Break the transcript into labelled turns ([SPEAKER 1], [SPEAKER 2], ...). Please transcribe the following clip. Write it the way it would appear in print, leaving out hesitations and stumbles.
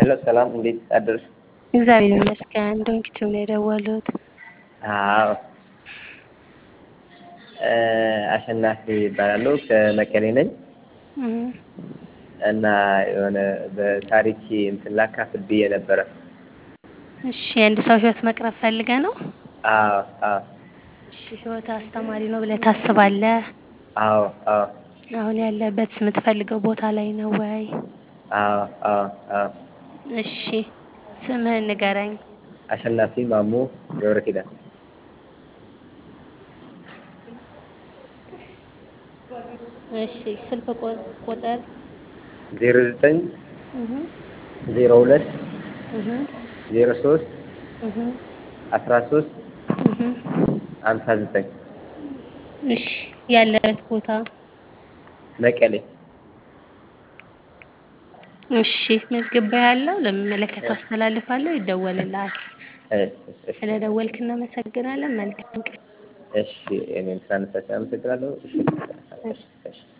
[SPEAKER 1] ሄሎ ሰላም እንዴት አደርሽ?
[SPEAKER 2] እግዚአብሔር ይመስገን። ዶንኪቲው ነው የደወሉት።
[SPEAKER 1] አዎ አሸናፊ እባላለሁ ከመቀሌ ነኝ። እና የሆነ በታሪክ እንትን ላካፍል ብዬ ነበረ።
[SPEAKER 2] እሺ የአንድ ሰው ህይወት መቅረብ ፈልገህ ነው?
[SPEAKER 1] አዎ አዎ
[SPEAKER 2] እሺ ህይወትህ አስተማሪ ነው ብለህ ታስባለህ?
[SPEAKER 1] አዎ አዎ
[SPEAKER 2] አሁን ያለህበት የምትፈልገው ቦታ ላይ ነው ወይ?
[SPEAKER 1] አዎ አዎ አዎ
[SPEAKER 2] እሺ ስምህን ንገረኝ?
[SPEAKER 1] አሸናፊ ማሞ ገብረኪዳን።
[SPEAKER 2] እሺ ስልክ ቁጥር
[SPEAKER 1] 09
[SPEAKER 2] እህ
[SPEAKER 1] 02
[SPEAKER 2] እህ
[SPEAKER 1] 03
[SPEAKER 2] እህ
[SPEAKER 1] 13
[SPEAKER 2] እህ
[SPEAKER 1] 59
[SPEAKER 2] እሺ ያለህበት ቦታ?
[SPEAKER 1] መቀሌ።
[SPEAKER 2] እሺ መዝግቤሃለሁ። ለሚመለከተው አስተላልፋለሁ። ይደወልልሃል።
[SPEAKER 1] እሺ
[SPEAKER 2] ስለደወልክ እናመሰግናለን። መልካም ቀን።
[SPEAKER 1] እሺ እኔም ስላነሳሽኝ አመሰግናለሁ። እሺ
[SPEAKER 2] እሺ